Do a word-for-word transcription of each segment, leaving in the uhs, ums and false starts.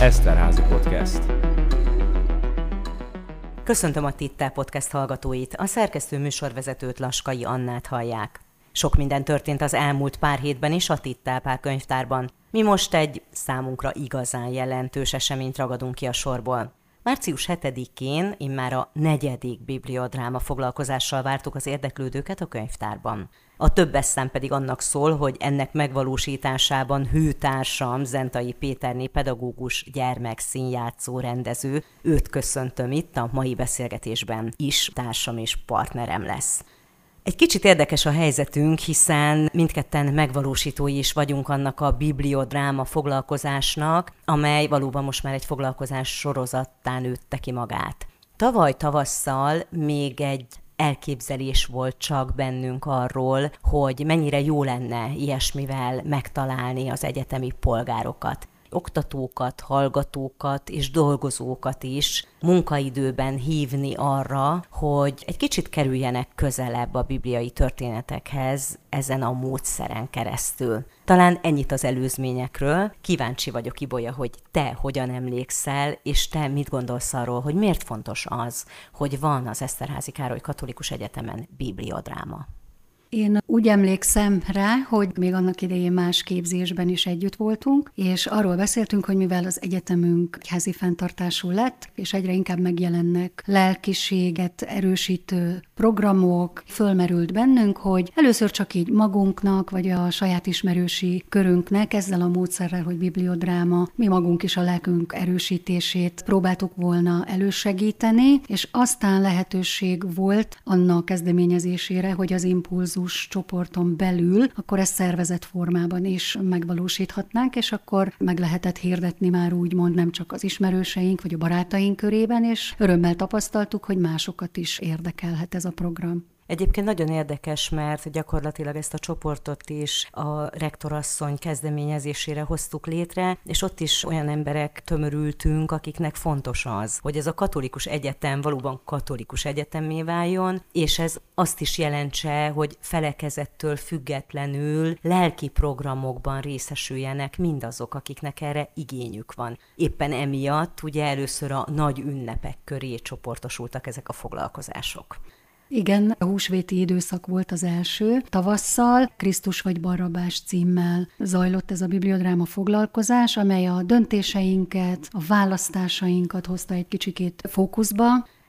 Eszterházi Podcast. Köszöntöm a Tittál Podcast hallgatóit, a szerkesztő műsorvezetőt, Laskai Annát hallják. Sok minden történt az elmúlt pár hétben is a Tittál könyvtárban. Mi most egy számunkra igazán jelentős eseményt ragadunk ki a sorból. március hetedikén immár a negyedik bibliodráma foglalkozással vártuk az érdeklődőket a könyvtárban. A többes szám pedig annak szól, hogy ennek megvalósításában hőtársam, Zentai Péterné pedagógus, gyermekszínjátszó rendező, őt köszöntöm itt a mai beszélgetésben is, társam és partnerem lesz. Egy kicsit érdekes a helyzetünk, hiszen mindketten megvalósítói is vagyunk annak a bibliodráma foglalkozásnak, amely valóban most már egy foglalkozás sorozattá nőtte ki magát. Tavaly tavasszal még egy elképzelés volt csak bennünk arról, hogy mennyire jó lenne ilyesmivel megtalálni az egyetemi polgárokat. Oktatókat, hallgatókat és dolgozókat is munkaidőben hívni arra, hogy egy kicsit kerüljenek közelebb a bibliai történetekhez ezen a módszeren keresztül. Talán ennyit az előzményekről. Kíváncsi vagyok, Ibolya, hogy te hogyan emlékszel, és te mit gondolsz arról, hogy miért fontos az, hogy van az Eszterházy Károly Katolikus Egyetemen bibliodráma? Én úgy emlékszem rá, hogy még annak idején más képzésben is együtt voltunk, és arról beszéltünk, hogy mivel az egyetemünk egyházi fenntartású lett, és egyre inkább megjelennek lelkiséget erősítő programok, fölmerült bennünk, hogy először csak így magunknak, vagy a saját ismerősi körünknek ezzel a módszerrel, hogy bibliodráma, mi magunk is a lelkünk erősítését próbáltuk volna elősegíteni, és aztán lehetőség volt annak kezdeményezésére, hogy az impulzus csoporton belül, akkor ezt szervezett formában is megvalósíthatnánk, és akkor meg lehetett hirdetni már úgymond nem csak az ismerőseink vagy a barátaink körében, és örömmel tapasztaltuk, hogy másokat is érdekelhet ez a program. Egyébként nagyon érdekes, mert gyakorlatilag ezt a csoportot is a rektorasszony kezdeményezésére hoztuk létre, és ott is olyan emberek tömörültünk, akiknek fontos az, hogy ez a katolikus egyetem valóban katolikus egyetemmé váljon, és ez azt is jelentse, hogy felekezettől függetlenül lelki programokban részesüljenek mindazok, akiknek erre igényük van. Éppen emiatt ugye először a nagy ünnepek köré csoportosultak ezek a foglalkozások. Igen, a húsvéti időszak volt az első. Tavasszal Krisztus vagy Barrabás címmel zajlott ez a bibliodráma foglalkozás, amely a döntéseinket, a választásainkat hozta egy kicsikét fókuszba,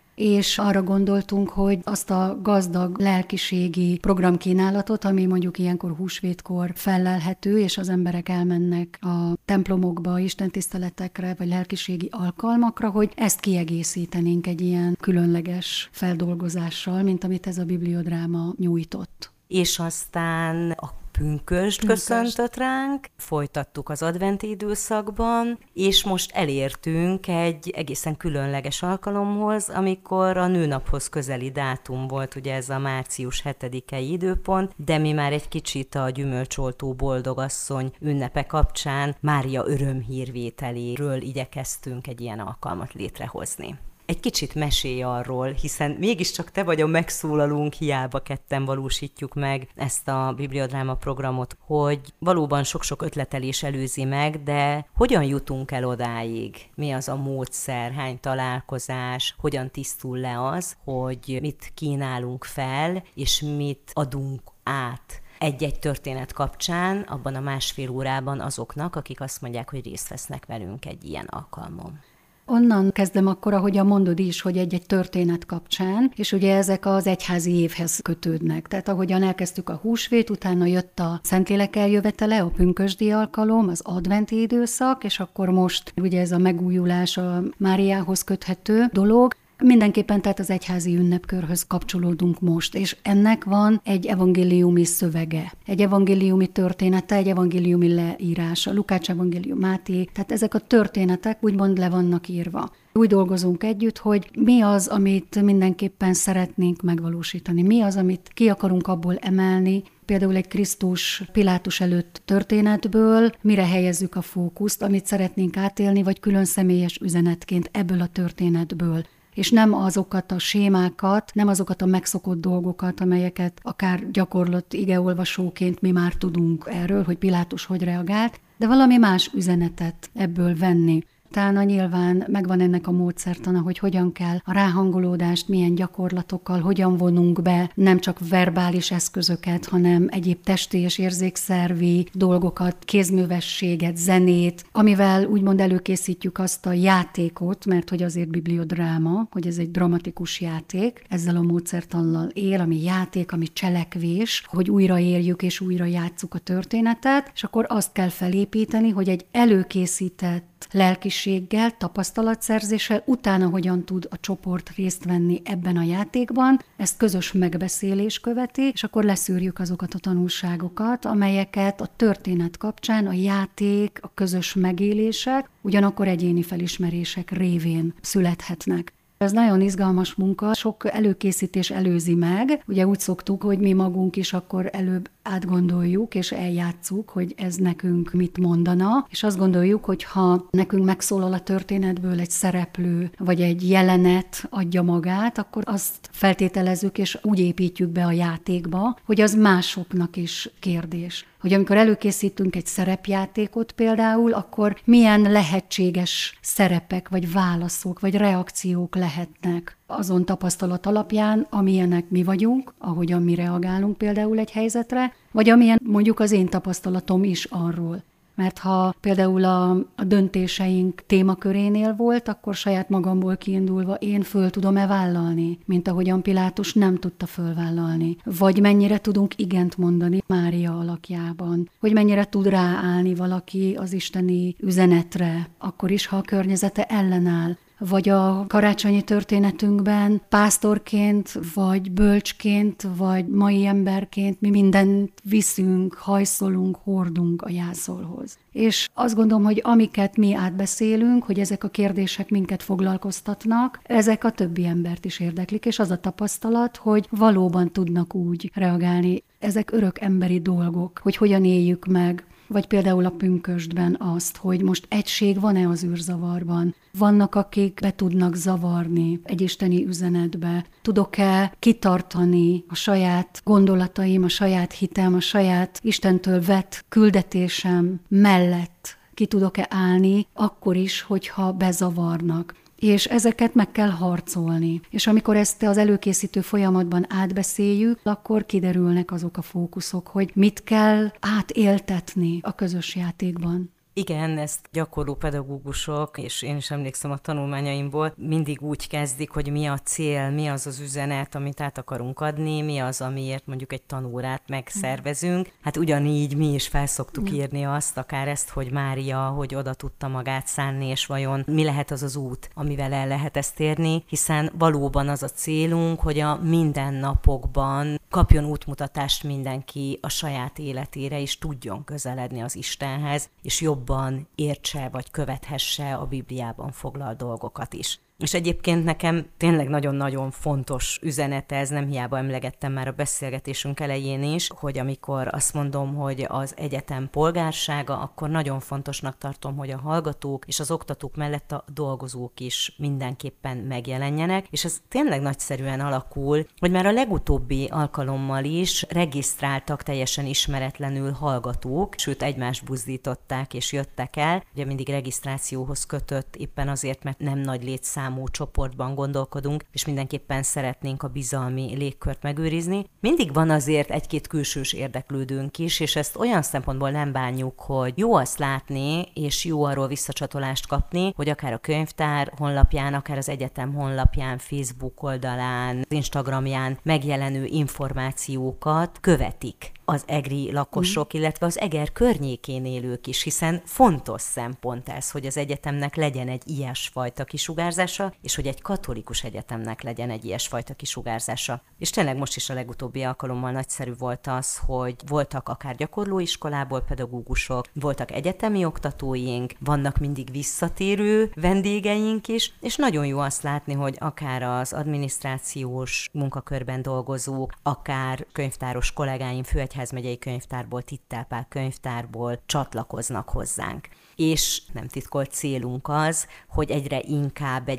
és arra gondoltunk, hogy azt a gazdag lelkiségi programkínálatot, ami mondjuk ilyenkor húsvétkor fellelhető, és az emberek elmennek a templomokba, istentiszteletekre, vagy lelkiségi alkalmakra, hogy ezt kiegészítenénk egy ilyen különleges feldolgozással, mint amit ez a bibliodráma nyújtott. És aztán a pünkösd köszöntött ránk, folytattuk az adventi időszakban, és most elértünk egy egészen különleges alkalomhoz, amikor a nőnaphoz közeli dátum volt, ugye ez a március hetedikei időpont, de mi már egy kicsit a gyümölcsoltó boldogasszony ünnepe kapcsán Mária örömhírvételéről igyekeztünk egy ilyen alkalmat létrehozni. Egy kicsit mesélj arról, hiszen mégiscsak te vagy a megszólalunk, hiába ketten valósítjuk meg ezt a bibliodráma programot, hogy valóban sok-sok ötletelés előzi meg, de hogyan jutunk el odáig? Mi az a módszer, hány találkozás, hogyan tisztul le az, hogy mit kínálunk fel, és mit adunk át egy-egy történet kapcsán, abban a másfél órában azoknak, akik azt mondják, hogy részt vesznek velünk egy ilyen alkalmon. Onnan kezdem akkor, ahogyan mondod is, hogy egy-egy történet kapcsán, és ugye ezek az egyházi évhez kötődnek. Tehát ahogyan elkezdtük a húsvét, utána jött a Szentlélek eljövetele, a pünkösdi alkalom, az adventi időszak, és akkor most ugye ez a megújulás a Máriához köthető dolog. Mindenképpen tehát az egyházi ünnepkörhöz kapcsolódunk most, és ennek van egy evangéliumi szövege, egy evangéliumi története, egy evangéliumi leírása, Lukács evangélium, Máté, tehát ezek a történetek úgymond le vannak írva. Úgy dolgozunk együtt, hogy mi az, amit mindenképpen szeretnénk megvalósítani, mi az, amit ki akarunk abból emelni, például egy Krisztus Pilátus előtt történetből, mire helyezzük a fókuszt, amit szeretnénk átélni, vagy külön személyes üzenetként ebből a történetből. És nem azokat a sémákat, nem azokat a megszokott dolgokat, amelyeket akár gyakorlott igeolvasóként mi már tudunk erről, hogy Pilátus hogy reagált, de valami más üzenetet ebből venni. utána nyilván megvan ennek a módszertana, hogy hogyan kell a ráhangolódást, milyen gyakorlatokkal, hogyan vonunk be nem csak verbális eszközöket, hanem egyéb testi és érzékszervi dolgokat, kézművességet, zenét, amivel úgymond előkészítjük azt a játékot, mert hogy azért bibliodráma, hogy ez egy dramatikus játék, ezzel a módszertannal él, ami játék, ami cselekvés, hogy újraéljük és újra játsszuk a történetet, és akkor azt kell felépíteni, hogy egy előkészített lelkiséggel, tapasztalatszerzéssel, utána hogyan tud a csoport részt venni ebben a játékban, ezt közös megbeszélés követi, és akkor leszűrjük azokat a tanulságokat, amelyeket a történet kapcsán, a játék, a közös megélések, ugyanakkor egyéni felismerések révén születhetnek. Ez nagyon izgalmas munka, sok előkészítés előzi meg. Ugye úgy szoktuk, hogy mi magunk is akkor előbb átgondoljuk és eljátsszuk, hogy ez nekünk mit mondana, és azt gondoljuk, hogy ha nekünk megszólal a történetből egy szereplő, vagy egy jelenet adja magát, akkor azt feltételezzük és úgy építjük be a játékba, hogy az másoknak is kérdés. Hogy amikor előkészítünk egy szerepjátékot például, akkor milyen lehetséges szerepek, vagy válaszok, vagy reakciók lehetnek azon tapasztalat alapján, amilyenek mi vagyunk, ahogyan mi reagálunk például egy helyzetre, vagy amilyen mondjuk az én tapasztalatom is arról. Mert ha például a, a döntéseink témakörénél volt, akkor saját magamból kiindulva én föl tudom-e vállalni, mint ahogyan Pilátus nem tudta fölvállalni. Vagy mennyire tudunk igent mondani Mária alakjában. Hogy mennyire tud ráállni valaki az isteni üzenetre, akkor is, ha a környezete ellenáll. Vagy a karácsonyi történetünkben pásztorként, vagy bölcsként, vagy mai emberként mi mindent viszünk, hajszolunk, hordunk a jászolhoz. És azt gondolom, hogy amiket mi átbeszélünk, hogy ezek a kérdések minket foglalkoztatnak, ezek a többi embert is érdeklik, és az a tapasztalat, hogy valóban tudnak úgy reagálni. Ezek örök emberi dolgok, hogy hogyan éljük meg. Vagy például a pünkösdben azt, hogy most egység van-e az űrzavarban? Vannak, akik be tudnak zavarni egy isteni üzenetbe? Tudok-e kitartani a saját gondolataim, a saját hitem, a saját Istentől vett küldetésem mellett? Ki tudok-e állni akkor is, hogyha bezavarnak? És ezeket meg kell harcolni. És amikor ezt az előkészítő folyamatban átbeszéljük, akkor kiderülnek azok a fókuszok, hogy mit kell átéltetni a közös játékban. Igen, ezt gyakorló pedagógusok, és én is emlékszem a tanulmányaimból, mindig úgy kezdik, hogy mi a cél, mi az az üzenet, amit át akarunk adni, mi az, amiért mondjuk egy tanórát megszervezünk. Hát ugyanígy mi is felszoktuk írni azt, akár ezt, hogy Mária, hogy oda tudta magát szánni, és vajon mi lehet az az út, amivel el lehet ezt érni, hiszen valóban az a célunk, hogy a mindennapokban kapjon útmutatást mindenki a saját életére, és tudjon közeledni az Istenhez, és jobb jobban értse vagy követhesse a Bibliában foglalt dolgokat is. És egyébként nekem tényleg nagyon-nagyon fontos üzenete, ez nem hiába emlegettem már a beszélgetésünk elején is, hogy amikor azt mondom, hogy az egyetem polgársága, akkor nagyon fontosnak tartom, hogy a hallgatók és az oktatók mellett a dolgozók is mindenképpen megjelenjenek, és ez tényleg nagyszerűen alakul, hogy már a legutóbbi alkalommal is regisztráltak teljesen ismeretlenül hallgatók, sőt egymást buzdították és jöttek el. Ugye mindig regisztrációhoz kötött, éppen azért, mert nem nagy létszám csoportban gondolkodunk, és mindenképpen szeretnénk a bizalmi légkört megőrizni. Mindig van azért egy-két külsős érdeklődőnk is, és ezt olyan szempontból nem bánjuk, hogy jó azt látni, és jó arról visszacsatolást kapni, hogy akár a könyvtár honlapján, akár az egyetem honlapján, Facebook oldalán, Instagramján megjelenő információkat követik az egri lakosok, mm. illetve az Eger környékén élők is, hiszen fontos szempont ez, hogy az egyetemnek legyen egy ilyesfajta kisugárzása, és hogy egy katolikus egyetemnek legyen egy ilyesfajta kisugárzása. És tényleg most is a legutóbbi alkalommal nagyszerű volt az, hogy voltak akár gyakorlóiskolából pedagógusok, voltak egyetemi oktatóink, vannak mindig visszatérő vendégeink is, és nagyon jó azt látni, hogy akár az adminisztrációs munkakörben dolgozók, akár könyvtáros kollégáim, Főegyházmegyei könyvtárból, Tittál Pál könyvtárból csatlakoznak hozzánk. És nem titkolt célunk az, hogy egyre inkább egy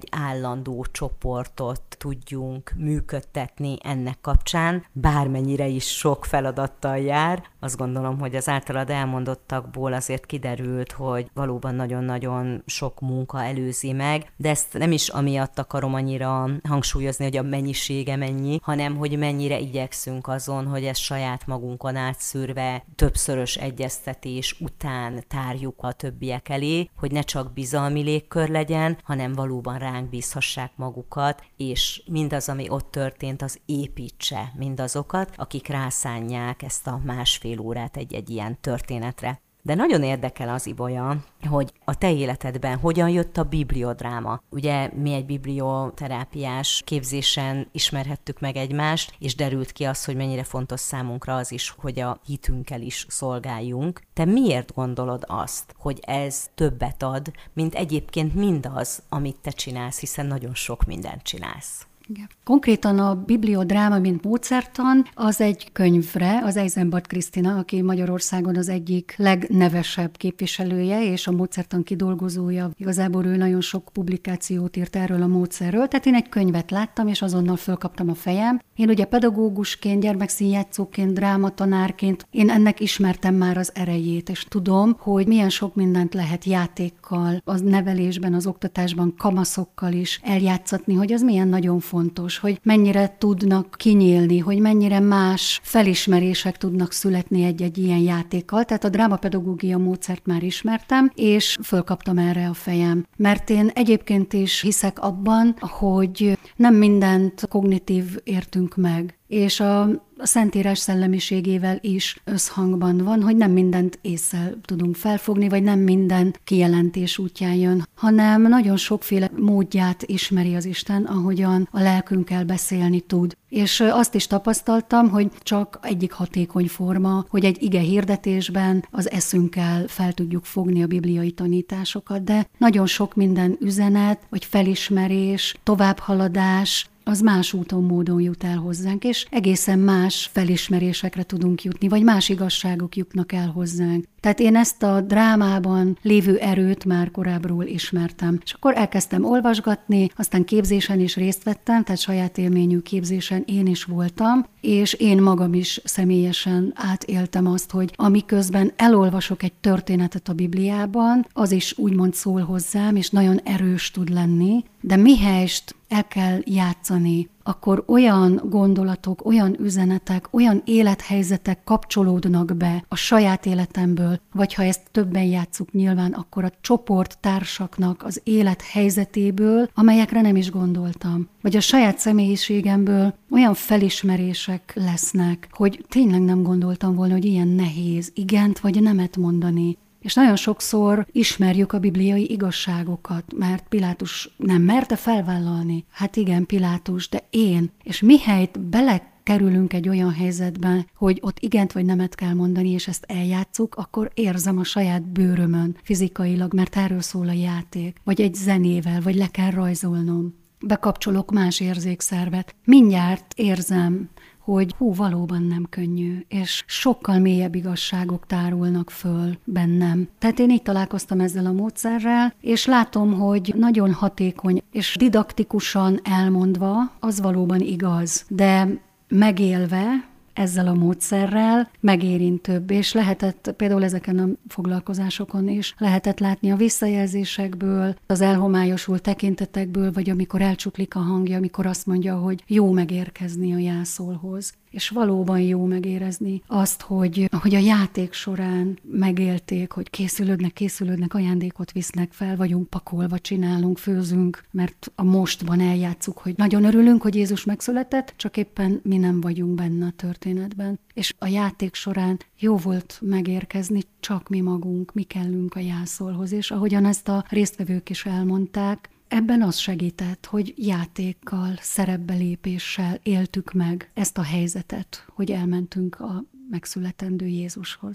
egy állandó csoportot tudjunk működtetni ennek kapcsán, bármennyire is sok feladattal jár. Azt gondolom, hogy az általad elmondottakból azért kiderült, hogy valóban nagyon-nagyon sok munka előzi meg, de ezt nem is amiatt akarom annyira hangsúlyozni, hogy a mennyisége mennyi, hanem hogy mennyire igyekszünk azon, hogy ezt saját magunkon átszűrve többszörös egyeztetés után tárjuk a többiek elé, hogy ne csak bizalmi légkör legyen, hanem valóban ránk bízhassák magukat, és mindaz, ami ott történt, az építse mindazokat, akik rászánják ezt a másfél órát egy-egy ilyen történetre. De nagyon érdekel az, Ibolya, hogy a te életedben hogyan jött a bibliodráma. Ugye mi egy biblioterápiás képzésen ismerhettük meg egymást, és derült ki az, hogy mennyire fontos számunkra az is, hogy a hitünkkel is szolgáljunk. Te miért gondolod azt, hogy ez többet ad, mint egyébként mindaz, amit te csinálsz, hiszen nagyon sok mindent csinálsz? Igen. Konkrétan a bibliodráma, mint módszertan, az egy könyvre, az Eisenbart Krisztina, aki Magyarországon az egyik legnevesebb képviselője, és a módszertan kidolgozója. Igazából ő nagyon sok publikációt írt erről a módszerről, tehát én egy könyvet láttam, és azonnal fölkaptam a fejem. Én ugye pedagógusként, gyermekszínjátszóként, drámatanárként, én ennek ismertem már az erejét, és tudom, hogy milyen sok mindent lehet játékkal, az nevelésben, az oktatásban, kamaszokkal is eljátszatni, hogy az milyen nagyon fontos, hogy mennyire tudnak kinyílni, hogy mennyire más felismerések tudnak születni egy-egy ilyen játékkal. Tehát a drámapedagógia módszert már ismertem, és fölkaptam erre a fejem. Mert én egyébként is hiszek abban, hogy nem mindent kognitív értünk meg, és a a Szentírás szellemiségével is összhangban van, hogy nem mindent ésszel tudunk felfogni, vagy nem minden kijelentés útján jön, hanem nagyon sokféle módját ismeri az Isten, ahogyan a lelkünkkel beszélni tud. És azt is tapasztaltam, hogy csak egyik hatékony forma, hogy egy ige hirdetésben az eszünkkel fel tudjuk fogni a bibliai tanításokat, de nagyon sok minden üzenet, vagy felismerés, továbbhaladás, az más úton, módon jut el hozzánk, és egészen más felismerésekre tudunk jutni, vagy más igazságok jutnak el hozzánk. Tehát én ezt a drámában lévő erőt már korábbról ismertem. És akkor elkezdtem olvasgatni, aztán képzésen is részt vettem, tehát saját élményű képzésen én is voltam, és én magam is személyesen átéltem azt, hogy amiközben elolvasok egy történetet a Bibliában, az is úgymond szól hozzám, és nagyon erős tud lenni, de mihelyest el kell játszani, akkor olyan gondolatok, olyan üzenetek, olyan élethelyzetek kapcsolódnak be a saját életemből, vagy ha ezt többen játsszuk nyilván, akkor a csoporttársaknak az élethelyzetéből, amelyekre nem is gondoltam. Vagy a saját személyiségemből olyan felismerések lesznek, hogy tényleg nem gondoltam volna, hogy ilyen nehéz igent vagy nemet mondani. És nagyon sokszor ismerjük a bibliai igazságokat, mert Pilátus nem merte felvállalni. Hát igen, Pilátus, de én. És mihelyt belekerülünk egy olyan helyzetbe, hogy ott igent vagy nemet kell mondani, és ezt eljátszuk, akkor érzem a saját bőrömön fizikailag, mert erről szól a játék. Vagy egy zenével, vagy le kell rajzolnom. Bekapcsolok más érzékszervet. Mindjárt érzem, hogy hú, valóban nem könnyű, és sokkal mélyebb igazságok tárulnak föl bennem. Tehát én így találkoztam ezzel a módszerrel, és látom, hogy nagyon hatékony, és didaktikusan elmondva, az valóban igaz, de megélve, ezzel a módszerrel megérintőbb, és lehetett például ezeken a foglalkozásokon is lehetett látni a visszajelzésekből, az elhomályosult tekintetekből, vagy amikor elcsuklik a hangja, amikor azt mondja, hogy jó megérkezni a jászolhoz. És valóban jó megérezni azt, hogy, hogy a játék során megélték, hogy készülődnek, készülődnek, ajándékot visznek fel, vagyunk pakolva, csinálunk, főzünk, mert a mostban eljátszuk, hogy nagyon örülünk, hogy Jézus megszületett, csak éppen mi nem vagyunk benne a történetben. És a játék során jó volt megérkezni, csak mi magunk, mi kellünk a jászolhoz, és ahogyan ezt a résztvevők is elmondták, ebben az segített, hogy játékkal, szerepbelépéssel éltük meg ezt a helyzetet, hogy elmentünk a megszületendő Jézushoz.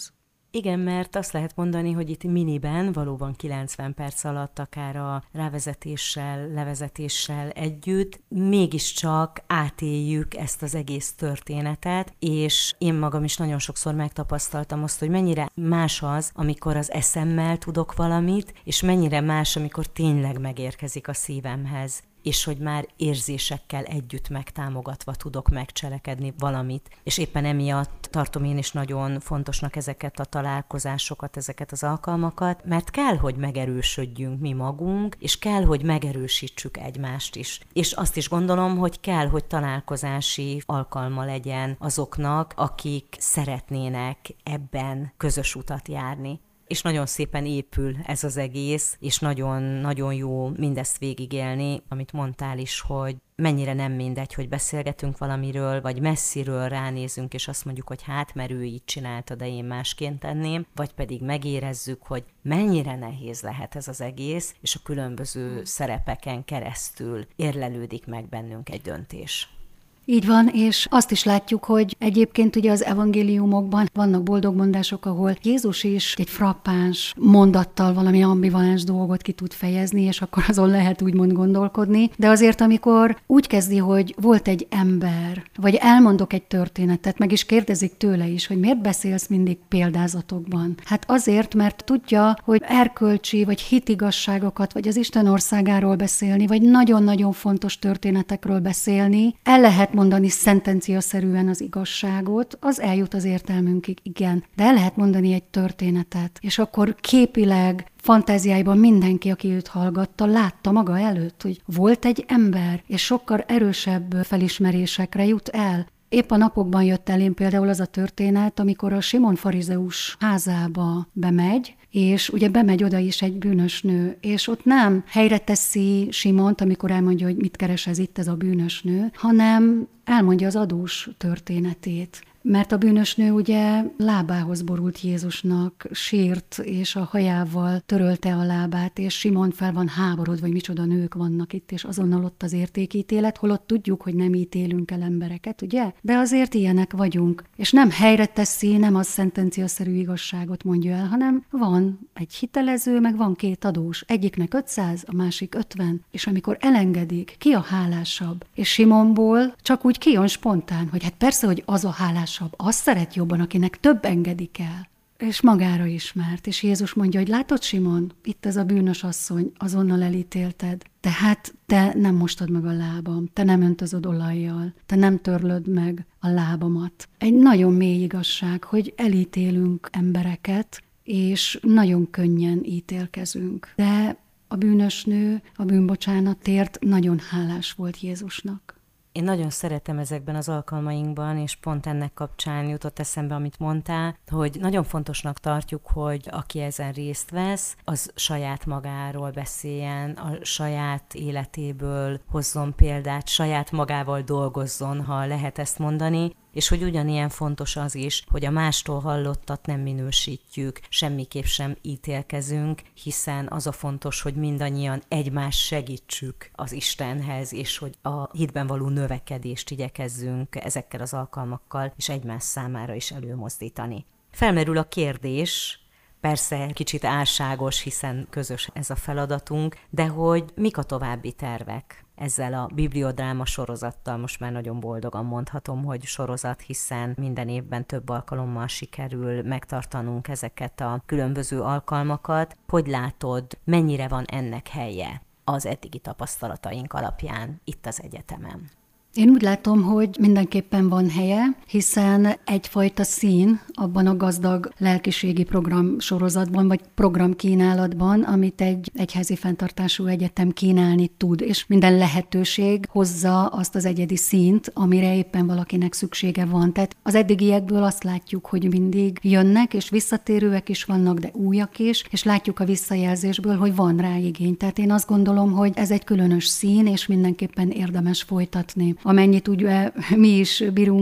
Igen, mert azt lehet mondani, hogy itt miniben valóban kilencven perc alatt, akár a rávezetéssel, levezetéssel együtt, mégiscsak átéljük ezt az egész történetet, és én magam is nagyon sokszor megtapasztaltam azt, hogy mennyire más az, amikor az eszemmel tudok valamit, és mennyire más, amikor tényleg megérkezik a szívemhez, és hogy már érzésekkel együtt megtámogatva tudok megcselekedni valamit. És éppen emiatt tartom én is nagyon fontosnak ezeket a találkozásokat, ezeket az alkalmakat, mert kell, hogy megerősödjünk mi magunk, és kell, hogy megerősítsük egymást is. És azt is gondolom, hogy kell, hogy találkozási alkalma legyen azoknak, akik szeretnének ebben közös utat járni. És nagyon szépen épül ez az egész, és nagyon-nagyon jó mindezt végigélni, amit mondtál is, hogy mennyire nem mindegy, hogy beszélgetünk valamiről, vagy messziről ránézünk, és azt mondjuk, hogy hát, mert ő így csinálta, de én másként tenném, vagy pedig megérezzük, hogy mennyire nehéz lehet ez az egész, és a különböző szerepeken keresztül érlelődik meg bennünk egy döntés. Így van, és azt is látjuk, hogy egyébként ugye az evangéliumokban vannak boldogmondások, ahol Jézus is egy frappáns mondattal valami ambivalens dolgot ki tud fejezni, és akkor azon lehet úgymond gondolkodni. De azért, amikor úgy kezdi, hogy volt egy ember, vagy elmondok egy történetet, meg is kérdezik tőle is, hogy miért beszélsz mindig példázatokban. Hát azért, mert tudja, hogy erkölcsi, vagy hitigasságokat, vagy az Isten országáról beszélni, vagy nagyon-nagyon fontos történetekről beszélni, el lehet mondani szentenciaszerűen az igazságot, az eljut az értelmünkig, igen. De el lehet mondani egy történetet, és akkor képileg, fantáziáiban mindenki, aki őt hallgatta, látta maga előtt, hogy volt egy ember, és sokkal erősebb felismerésekre jut el. Épp a napokban jött elém például az a történet, amikor a Simon farizeus házába bemegy, és ugye bemegy oda is egy bűnös nő, és ott nem helyre teszi Simont, amikor elmondja, hogy mit keres ez itt, ez a bűnös nő, hanem elmondja az adós történetét. Mert a bűnös nő ugye lábához borult Jézusnak, sírt, és a hajával törölte a lábát, és Simon fel van háborodva, vagy micsoda nők vannak itt, és azonnal ott az értékítélet, holott tudjuk, hogy nem ítélünk el embereket, ugye? De azért ilyenek vagyunk. És nem helyre teszi, nem az szentenciaszerű igazságot mondja el, hanem van egy hitelező, meg van két adós. Egyiknek ötszáz, a másik ötven, és amikor elengedik, ki a hálásabb? És Simonból csak úgy kijön spontán, hogy hát persze, hogy az a hálás, azt szeret jobban, akinek több engedik el. És magára ismert. És Jézus mondja, hogy látod, Simon, itt ez a bűnös asszony, azonnal elítélted. Tehát te nem mostad meg a lábam, te nem öntözöd olajjal, te nem törlöd meg a lábamat. Egy nagyon mély igazság, hogy elítélünk embereket, és nagyon könnyen ítélkezünk. De a bűnös nő a bűnbocsánatért nagyon hálás volt Jézusnak. Én nagyon szeretem ezekben az alkalmainkban, és pont ennek kapcsán jutott eszembe, amit mondtál, hogy nagyon fontosnak tartjuk, hogy aki ezen részt vesz, az saját magáról beszéljen, a saját életéből hozzon példát, saját magával dolgozzon, ha lehet ezt mondani, és hogy ugyanilyen fontos az is, hogy a mástól hallottat nem minősítjük, semmiképp sem ítélkezünk, hiszen az a fontos, hogy mindannyian egymást segítsük az Istenhez, és hogy a hitben való növekedést igyekezzünk ezekkel az alkalmakkal, és egymás számára is előmozdítani. Felmerül a kérdés, persze kicsit álságos, hiszen közös ez a feladatunk, de hogy mik a további tervek? Ezzel a bibliodráma sorozattal most már nagyon boldogan mondhatom, hogy sorozat, hiszen minden évben több alkalommal sikerül megtartanunk ezeket a különböző alkalmakat. Hogy látod, mennyire van ennek helye az eddigi tapasztalataink alapján itt az egyetemen? Én úgy látom, hogy mindenképpen van helye, hiszen egyfajta szín abban a gazdag lelkiségi program sorozatban, vagy programkínálatban, amit egy egyházi fenntartású egyetem kínálni tud, és minden lehetőség hozza azt az egyedi színt, amire éppen valakinek szüksége van. Tehát az eddigiekből azt látjuk, hogy mindig jönnek, és visszatérőek is vannak, de újak is, és látjuk a visszajelzésből, hogy van rá igény. Tehát én azt gondolom, hogy ez egy különös szín, és mindenképpen érdemes folytatni. Amennyit ugye mi is bírunk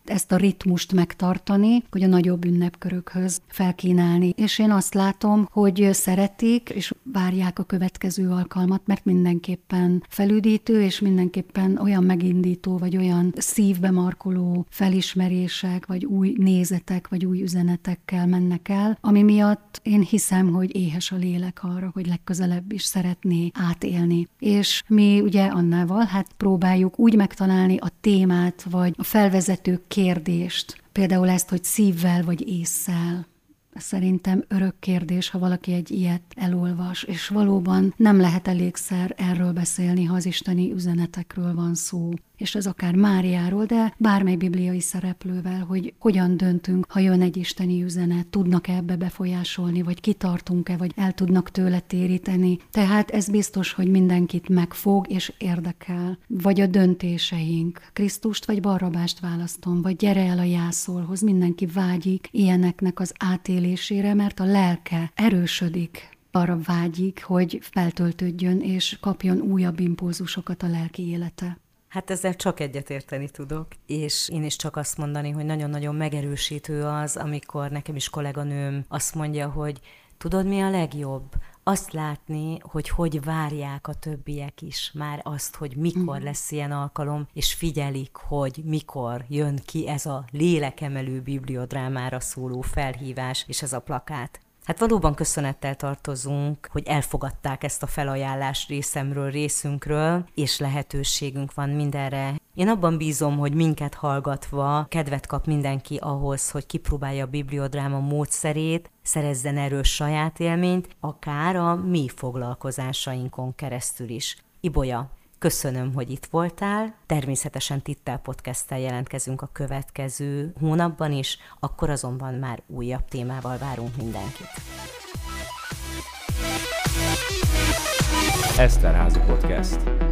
ezt a ritmust megtartani, hogy a nagyobb ünnepkörökhöz felkínálni. És én azt látom, hogy szeretik, és várják a következő alkalmat, mert mindenképpen felüdítő, és mindenképpen olyan megindító, vagy olyan szívbe markoló felismerések, vagy új nézetek, vagy új üzenetekkel mennek el, ami miatt én hiszem, hogy éhes a lélek arra, hogy legközelebb is szeretné átélni. És mi ugye Annával hát próbáljuk úgy megtalálni a témát, vagy a felvezető kérdést, például ezt, hogy szívvel vagy ésszel. Szerintem örök kérdés, ha valaki egy ilyet elolvas, és valóban nem lehet elégszer erről beszélni, ha az isteni üzenetekről van szó. És ez akár Máriáról, de bármely bibliai szereplővel, hogy hogyan döntünk, ha jön egy isteni üzenet, tudnak-e ebbe befolyásolni, vagy kitartunk-e, vagy el tudnak tőle téríteni. Tehát ez biztos, hogy mindenkit megfog és érdekel. Vagy a döntéseink, Krisztust vagy Barrabást választom, vagy gyere el a jászolhoz, mindenki vágyik ilyeneknek az átélésére, mert a lelke erősödik. Arra vágyik, hogy feltöltődjön és kapjon újabb impulzusokat a lelki élete. Hát ezzel csak egyetérteni tudok, és én is csak azt mondani, hogy nagyon-nagyon megerősítő az, amikor nekem is kolléganőm azt mondja, hogy tudod, mi a legjobb? Azt látni, hogy hogy várják a többiek is már azt, hogy mikor lesz ilyen alkalom, és figyelik, hogy mikor jön ki ez a lélekemelő bibliodrámára szóló felhívás, és ez a plakát. Hát valóban köszönettel tartozunk, hogy elfogadták ezt a felajánlást részemről, részünkről, és lehetőségünk van mindenre. Én abban bízom, hogy minket hallgatva kedvet kap mindenki ahhoz, hogy kipróbálja a bibliodráma módszerét, szerezzen erős saját élményt, akár a mi foglalkozásainkon keresztül is. Ibolya, köszönöm, hogy itt voltál. Természetesen Tittel Podcasttel jelentkezünk a következő hónapban is, akkor azonban már újabb témával várunk mindenkit. Eszterházi Podcast.